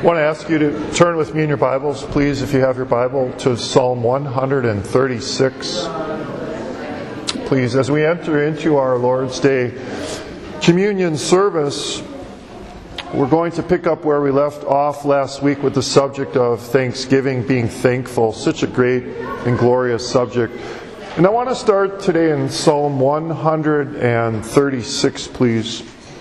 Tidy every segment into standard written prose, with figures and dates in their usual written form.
want to ask you to turn with me in your Bibles, please, if you have your Bible, to Psalm 136. Please, as we enter into our Lord's Day communion service, we're going to pick up where we left off last week with the subject of thanksgiving, being thankful. Such a great and glorious subject. And I want to start today in Psalm 136, please.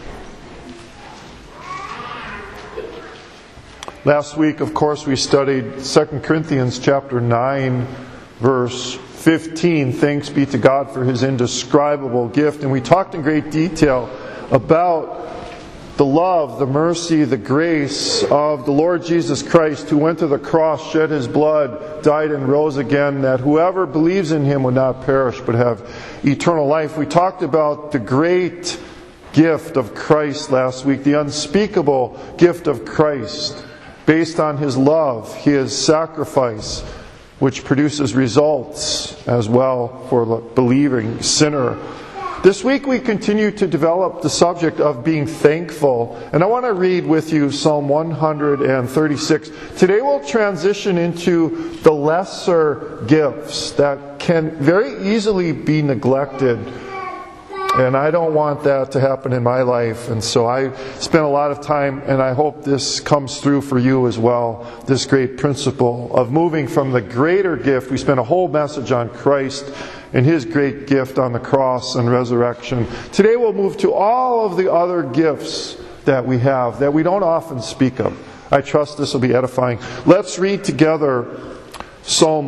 Last week, of course, we studied 2 Corinthians chapter 9, verse 15. Thanks be to God for His indescribable gift. And we talked in great detail about the love, the mercy, the grace of the Lord Jesus Christ, who went to the cross, shed His blood, died and rose again, that whoever believes in Him would not perish but have eternal life. We talked about the great gift of Christ last week, the unspeakable gift of Christ, based on His love, His sacrifice, which produces results as well for the believing sinner. This week we continue to develop the subject of being thankful. And I want to read with you Psalm 136. Today we'll transition into the lesser gifts that can very easily be neglected. And I don't want that to happen in my life. And so I spent a lot of time, and I hope this comes through for you as well, this great principle of moving from the greater gift. We spent a whole message on Christ and His great gift on the cross and resurrection. Today we'll move to all of the other gifts that we have that we don't often speak of. I trust this will be edifying. Let's read together Psalm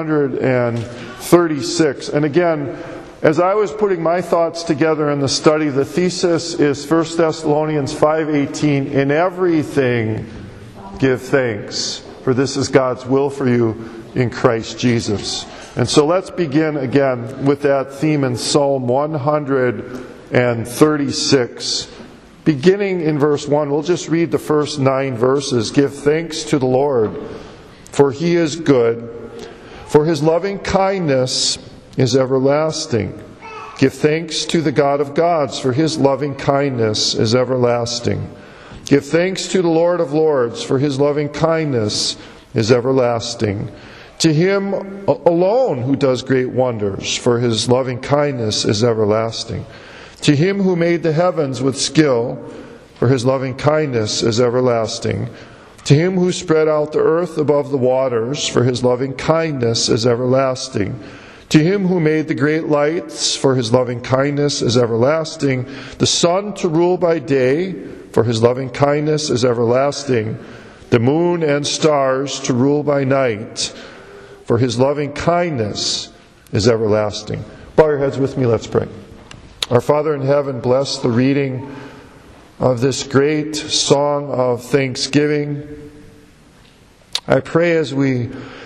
136. And again, as I was putting my thoughts together in the study, the thesis is 1 Thessalonians 5:18. In everything give thanks, for this is God's will for you in Christ Jesus. And so let's begin again with that theme in Psalm 136. Beginning in verse 1, we'll just read the first 9 verses. Give thanks to the Lord, for He is good, for His loving kindness is everlasting. Give thanks to the God of gods, for His loving kindness is everlasting. Give thanks to the Lord of lords, for His loving kindness is everlasting. To Him alone who does great wonders, for His loving kindness is everlasting. To Him who made the heavens with skill, for His loving kindness is everlasting. To Him who spread out the earth above the waters, for His loving kindness is everlasting. To Him who made the great lights, for His loving kindness is everlasting. The sun to rule by day, for His loving kindness is everlasting. The moon and stars to rule by night, for His loving kindness is everlasting. Bow your heads with me, let's pray. Our Father in heaven, bless the reading of this great song of thanksgiving. I pray as we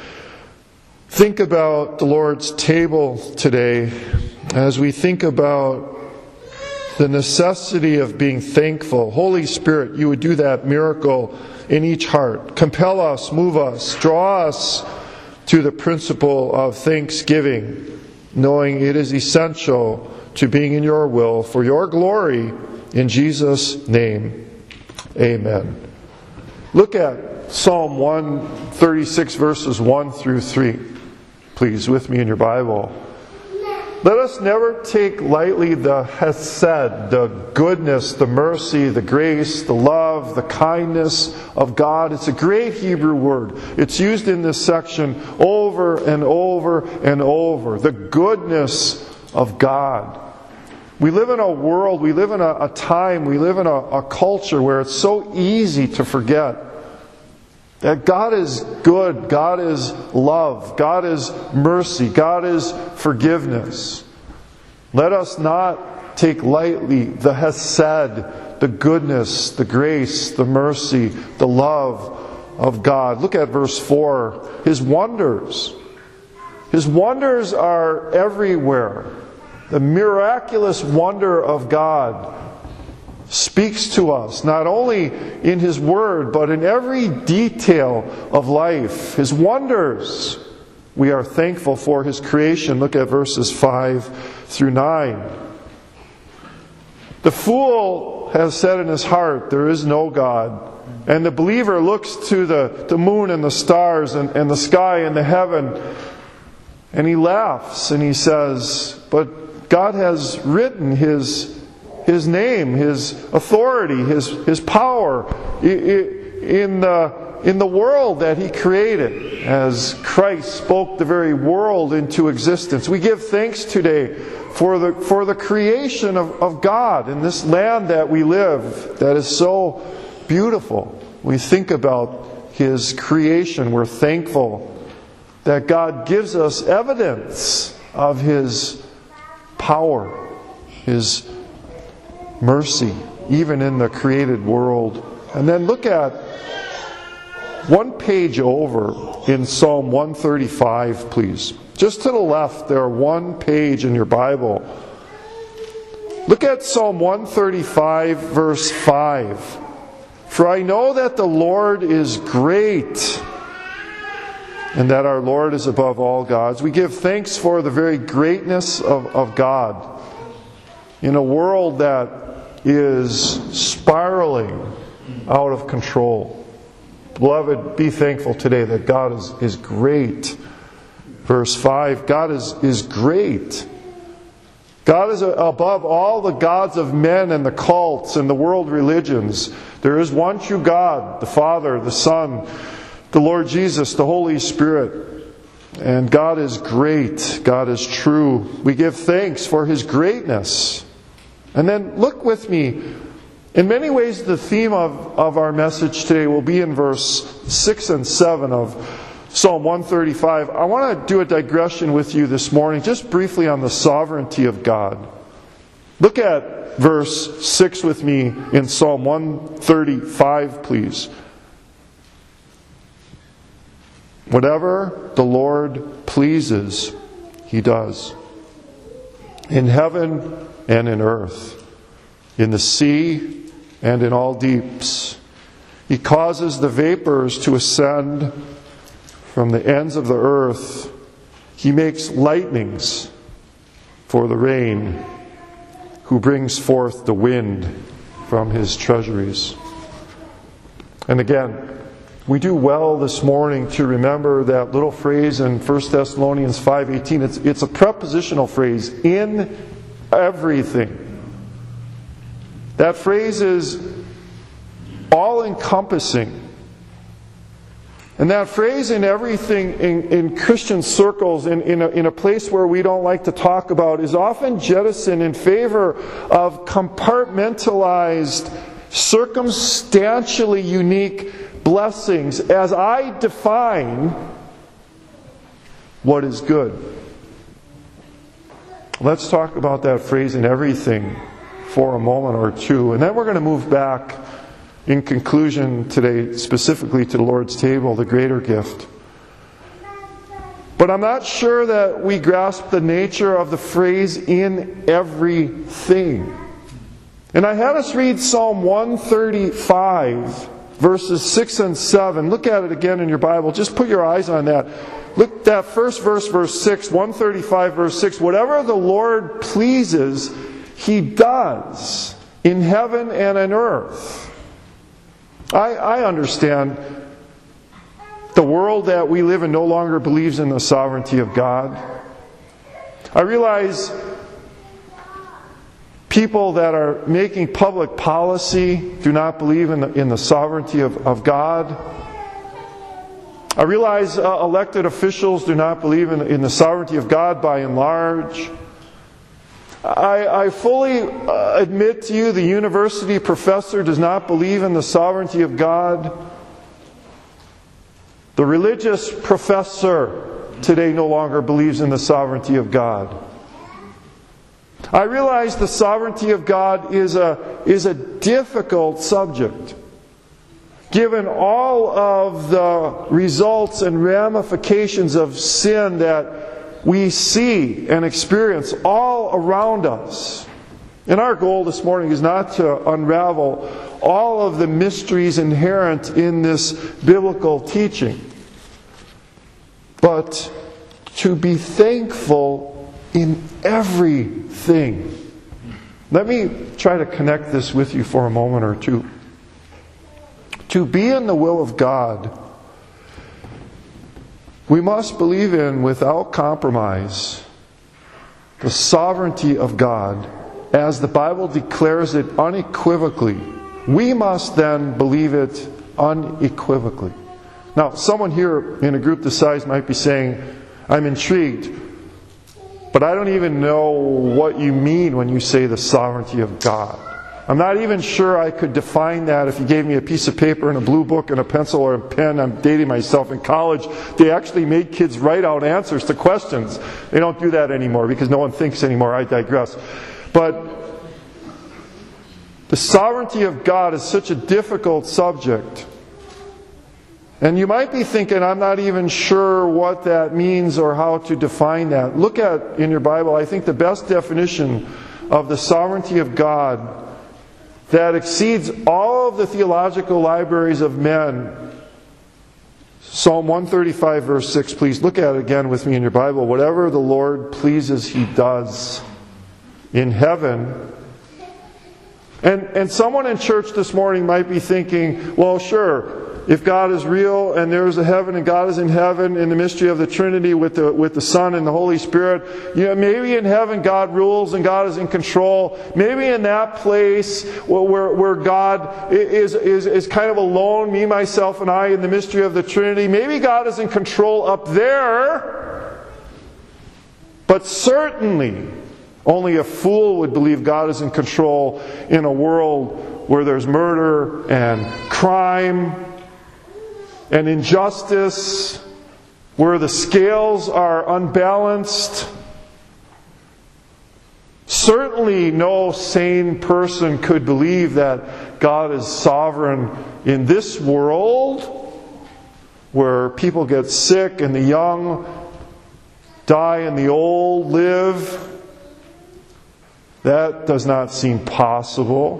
think about the Lord's table today, as we think about the necessity of being thankful, Holy Spirit, you would do that miracle in each heart. Compel us, move us, draw us to the principle of thanksgiving, knowing it is essential to being in your will for your glory. In Jesus' name, amen. Look at Psalm 136, verses 1 through 3. Please, with me in your Bible. Let us never take lightly the hesed, the goodness, the mercy, the grace, the love, the kindness of God. It's a great Hebrew word. It's used in this section over and over and over. The goodness of God. We live in a world, we live in a time, we live in a culture where it's so easy to forget that God is good, God is love, God is mercy, God is forgiveness. Let us not take lightly the hesed, the goodness, the grace, the mercy, the love of God. Look at verse 4. His wonders. His wonders are everywhere. The miraculous wonder of God speaks to us, not only in His Word, but in every detail of life. His wonders. We are thankful for His creation. Look at verses 5 through 9. The fool has said in his heart, there is no God. And the believer looks to the moon and the stars and the sky and the heaven, and he laughs and he says, but God has written His name, His authority, His power in the world that He created, as Christ spoke the very world into existence. We give thanks today for the creation of God in this land that we live, that is so beautiful. We think about His creation. We're thankful that God gives us evidence of His power, His mercy, even in the created world. And then look at one page over in Psalm 135, please. Just to the left there, one page in your Bible. Look at Psalm 135, verse 5. For I know that the Lord is great, and that our Lord is above all gods. We give thanks for the very greatness of God in a world that is spiraling out of control. Beloved, be thankful today that God is great. Verse 5, God is great. God is above all the gods of men and the cults and the world religions. There is one true God, the Father, the Son, the Lord Jesus, the Holy Spirit. And God is great. God is true. We give thanks for His greatness. And then look with me. In many ways, the theme of our message today will be in verse 6 and 7 of Psalm 135. I want to do a digression with you this morning, just briefly on the sovereignty of God. Look at verse 6 with me in Psalm 135, please. Whatever the Lord pleases, He does. In heaven and in earth, in the sea and in all deeps. He causes the vapors to ascend from the ends of the earth. He makes lightnings for the rain, who brings forth the wind from His treasuries. And again, we do well this morning to remember that little phrase in 1 Thessalonians 5:18. It's a prepositional phrase, in everything. That phrase is all-encompassing. And that phrase, in everything, in Christian circles, in a place where we don't like to talk about, is often jettisoned in favor of compartmentalized, circumstantially unique blessings as I define what is good. Let's talk about that phrase, in everything, for a moment or two. And then we're going to move back in conclusion today, specifically to the Lord's table, the greater gift. But I'm not sure that we grasp the nature of the phrase, in everything. And I had us read Psalm 135, verses 6 and 7. Look at it again in your Bible. Just put your eyes on that. Look at that first verse, verse 6, 135, verse 6. Whatever the Lord pleases, He does in heaven and on earth. I understand the world that we live in no longer believes in the sovereignty of God. I realize people that are making public policy do not believe in the sovereignty of God. I realize elected officials do not believe in the sovereignty of God by and large. I fully admit to you the university professor does not believe in the sovereignty of God. The religious professor today no longer believes in the sovereignty of God. I realize the sovereignty of God is a difficult subject, given all of the results and ramifications of sin that we see and experience all around us. And our goal this morning is not to unravel all of the mysteries inherent in this biblical teaching, but to be thankful in everything. Let me try to connect this with you for a moment or two. To be in the will of God, we must believe in, without compromise, the sovereignty of God as the Bible declares it unequivocally. We must then believe it unequivocally. Now, someone here in a group this size might be saying, I'm intrigued, but I don't even know what you mean when you say the sovereignty of God. I'm not even sure I could define that if you gave me a piece of paper and a blue book and a pencil or a pen. I'm dating myself. In college, they actually made kids write out answers to questions. They don't do that anymore because no one thinks anymore. I digress. But the sovereignty of God is such a difficult subject. And you might be thinking, I'm not even sure what that means or how to define that. Look at, in your Bible, I think the best definition of the sovereignty of God that exceeds all of the theological libraries of men. Psalm 135, verse 6, please look at it again with me in your Bible. Whatever the Lord pleases, He does in heaven. And someone in church this morning might be thinking, well, sure, if God is real and there's a heaven and God is in heaven in the mystery of the Trinity with the Son and the Holy Spirit, maybe in heaven God rules and God is in control. Maybe in that place where God is kind of alone, me, myself, and I in the mystery of the Trinity, maybe God is in control up there. But certainly, only a fool would believe God is in control in a world where there's murder and crime and injustice, where the scales are unbalanced. Certainly no sane person could believe that God is sovereign in this world where people get sick and the young die and the old live. That does not seem possible.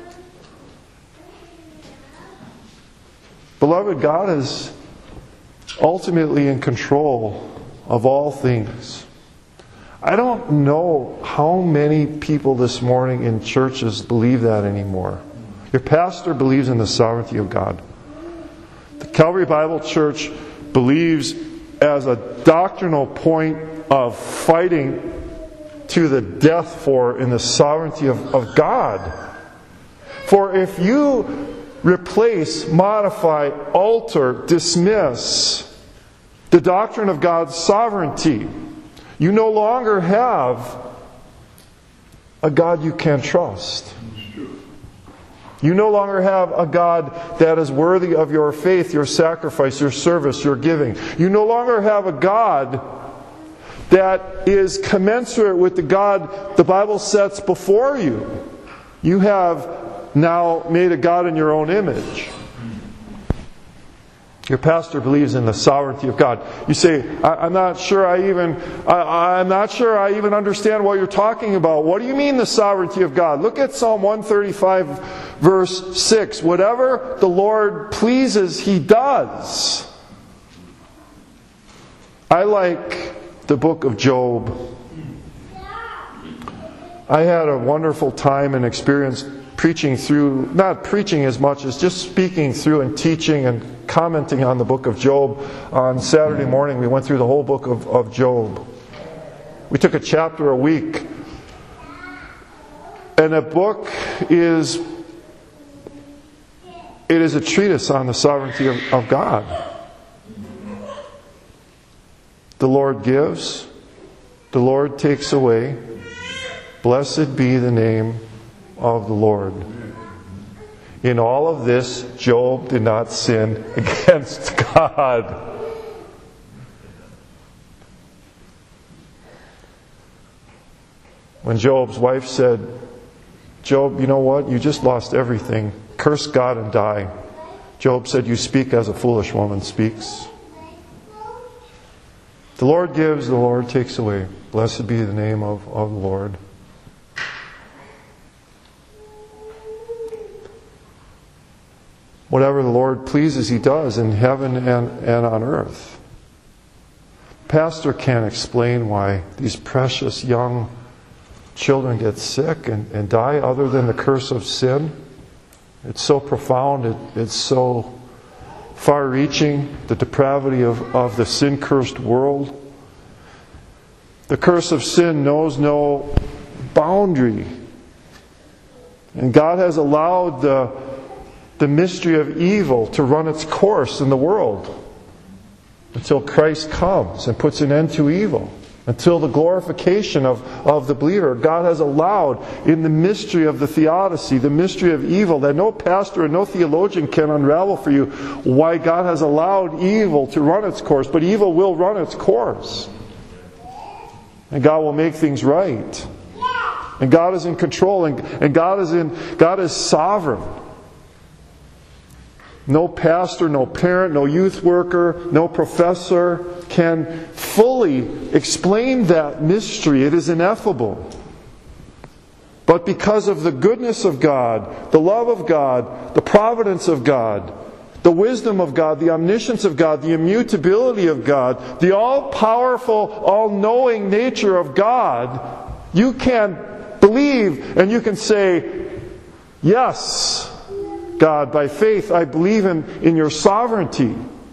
Beloved, God is ultimately in control of all things. I don't know how many people this morning in churches believe that anymore. Your pastor believes in the sovereignty of God. The Calvary Bible Church believes as a doctrinal point of fighting to the death for in the sovereignty of God. For if you replace, modify, alter, dismiss the doctrine of God's sovereignty, you no longer have a God you can trust. You no longer have a God that is worthy of your faith, your sacrifice, your service, your giving. You no longer have a God that is commensurate with the God the Bible sets before you. You have now made a God in your own image. Your pastor believes in the sovereignty of God. You say, I'm not sure I even understand what you're talking about. What do you mean the sovereignty of God? Look at Psalm 135, verse 6. Whatever the Lord pleases, He does. I like the book of Job. I had a wonderful time and experience preaching through, not preaching as much as just speaking through and teaching and commenting on the book of Job. On Saturday morning, we went through the whole book of Job. We took a chapter a week. And the book is a treatise on the sovereignty of God. The Lord gives, the Lord takes away. Blessed be the name of the Lord. In all of this, Job did not sin against God. When Job's wife said, Job, you know what? You just lost everything. Curse God and die. Job said, you speak as a foolish woman speaks. The Lord gives, the Lord takes away. Blessed be the name of the Lord. Whatever the Lord pleases, He does in heaven and on earth. Pastor can't explain why these precious young children get sick and die other than the curse of sin? It's so profound. It's so far-reaching, the depravity of the sin-cursed world. The curse of sin knows no boundary. And God has allowed the mystery of evil to run its course in the world until Christ comes and puts an end to evil. Until the glorification of the believer. God has allowed in the mystery of the theodicy, the mystery of evil, that no pastor and no theologian can unravel for you why God has allowed evil to run its course. But evil will run its course. And God will make things right. And God is in control, and God is sovereign. No pastor, no parent, no youth worker, no professor can fully explain that mystery. It is ineffable. But because of the goodness of God, the love of God, the providence of God, the wisdom of God, the omniscience of God, the immutability of God, the all-powerful, all-knowing nature of God, you can believe and you can say, yes, God, by faith, I believe in your sovereignty.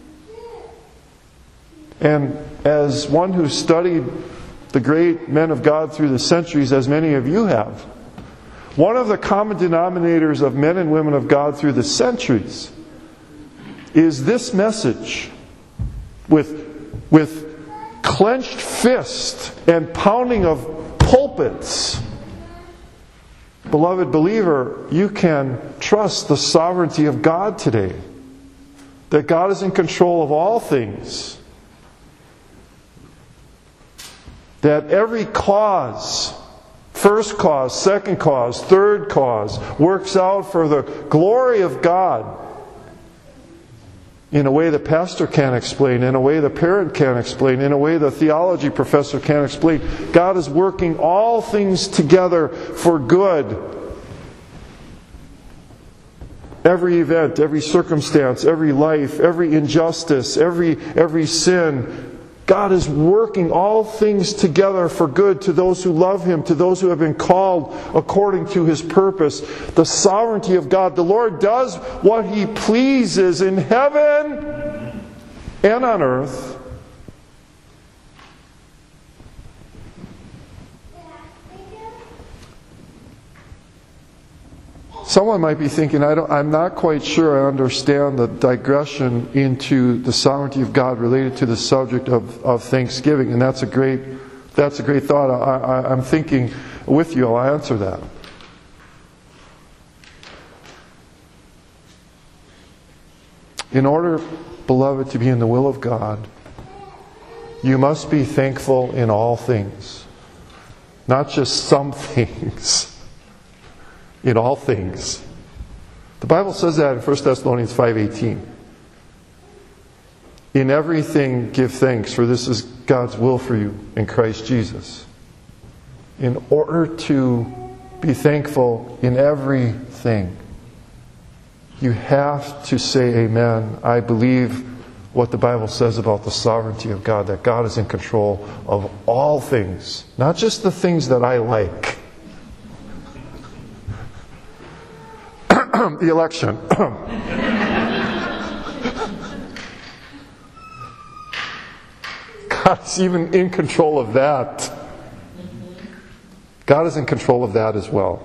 And as one who studied the great men of God through the centuries, as many of you have, one of the common denominators of men and women of God through the centuries is this message with clenched fist and pounding of pulpits. Beloved believer, you can trust the sovereignty of God today. That God is in control of all things. That every cause, first cause, second cause, third cause, works out for the glory of God. In a way the pastor can't explain, in a way the parent can't explain, in a way the theology professor can't explain. God is working all things together for good. Every event, every circumstance, every life, every injustice, every sin, God is working all things together for good to those who love Him, to those who have been called according to His purpose. The sovereignty of God. The Lord does what He pleases in heaven and on earth. Someone might be thinking, I'm not quite sure I understand the digression into the sovereignty of God related to the subject of Thanksgiving. And that's a great thought. I'm thinking with you, I'll answer that. In order, beloved, to be in the will of God, you must be thankful in all things. Not just some things. In all things. The Bible says that in 1 Thessalonians 5:18. In everything give thanks, for this is God's will for you in Christ Jesus. In order to be thankful in everything, you have to say amen. I believe what the Bible says about the sovereignty of God, that God is in control of all things, not just the things that I like. The election. God is even in control of that. God is in control of that as well.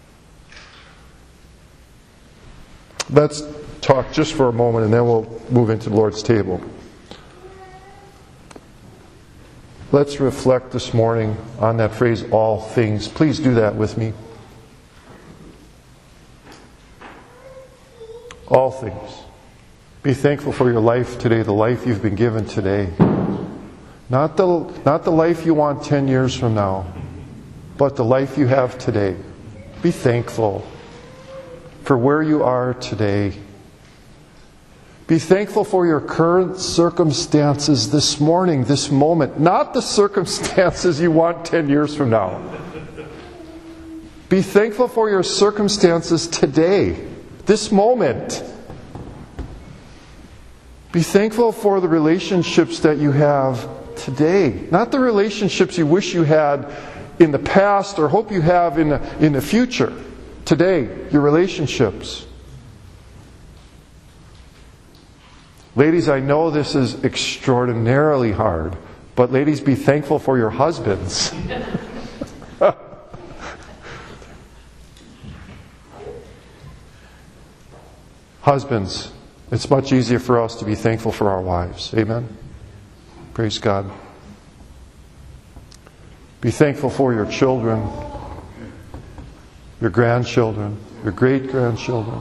Let's talk just for a moment and then we'll move into the Lord's table. Let's reflect this morning on that phrase, all things. Please do that with me. All things. Be thankful for your life today, the life you've been given today. Not the life you want 10 years from now, but the life you have today. Be thankful for where you are today. Be thankful for your current circumstances this morning, this moment. Not the circumstances you want 10 years from now. Be thankful for your circumstances today. This moment. Be thankful for the relationships that you have today. Not the relationships you wish you had in the past or hope you have in the future, today, your relationships. Ladies, I know this is extraordinarily hard, but ladies, be thankful for your husbands. Husbands, it's much easier for us to be thankful for our wives. Amen? Praise God. Be thankful for your children, your grandchildren, your great-grandchildren.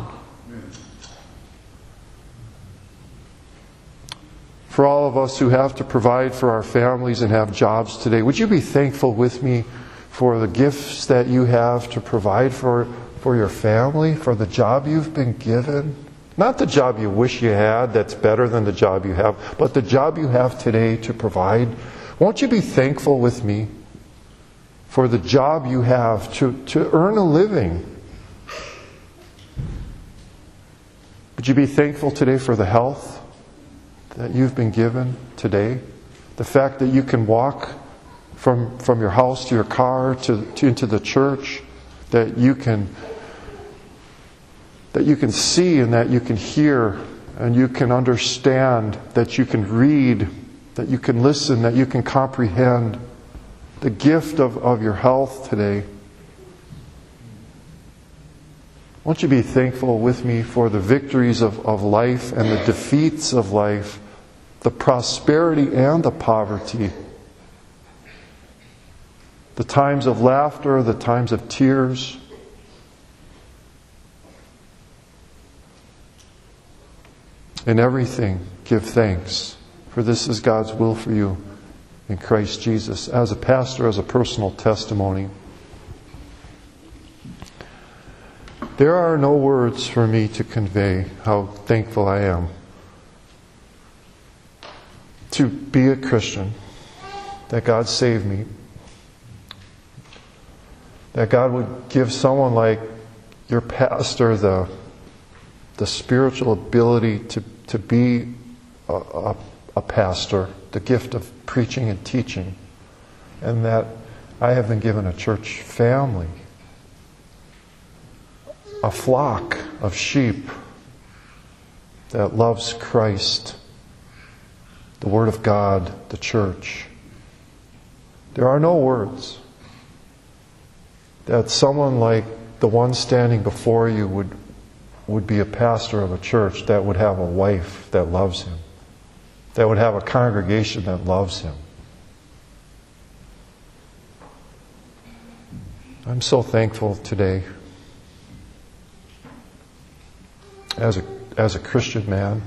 For all of us who have to provide for our families and have jobs today, would you be thankful with me for the gifts that you have to provide for your family, for the job you've been given? Not the job you wish you had that's better than the job you have, but the job you have today to provide. Won't you be thankful with me for the job you have to earn a living? Would you be thankful today for the health that you've been given today? The fact that you can walk from your house to your car into the church, that you can see and that you can hear and you can understand, that you can read, that you can listen, that you can comprehend. The gift of your health today. Won't you be thankful with me for the victories of life and the defeats of life, the prosperity and the poverty, the times of laughter, the times of tears. In everything, give thanks, for this is God's will for you in Christ Jesus. As a pastor, as a personal testimony, there are no words for me to convey how thankful I am to be a Christian, that God saved me, that God would give someone like your pastor the spiritual ability to be a pastor, the gift of preaching and teaching, and that I have been given a church family, a flock of sheep that loves Christ, the Word of God, the church. There are no words that someone like the one standing before you would be a pastor of a church that would have a wife that loves him, that would have a congregation that loves him. I'm so thankful today as a Christian man,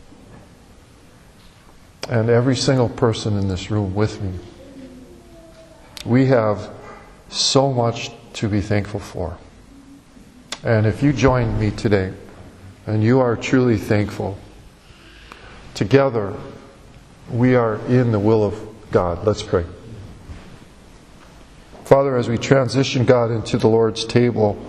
and every single person in this room with me. We have so much to be thankful for. And if you join me today and you are truly thankful, together we are in the will of God. Let's pray. Father, as we transition, God, into the Lord's table,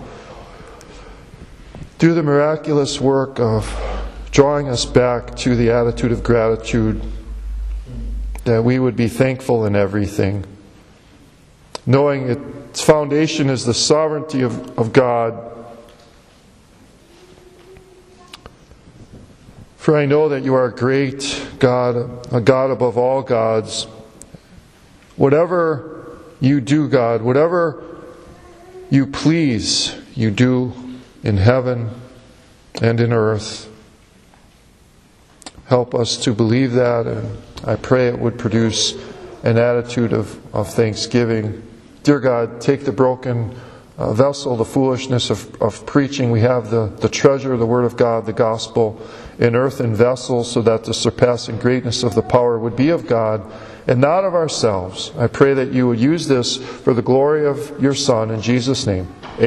do the miraculous work of drawing us back to the attitude of gratitude, that we would be thankful in everything, knowing its foundation is the sovereignty of God. For I know that you are a great God, a God above all gods. Whatever you do, God, whatever you please, you do in heaven and in earth. Help us to believe that, and I pray it would produce an attitude of thanksgiving. Dear God, take the broken vessel, the foolishness of preaching. We have the treasure, the Word of God, the gospel, in earthen vessels, so that the surpassing greatness of the power would be of God and not of ourselves. I pray that you would use this for the glory of your Son, in Jesus' name.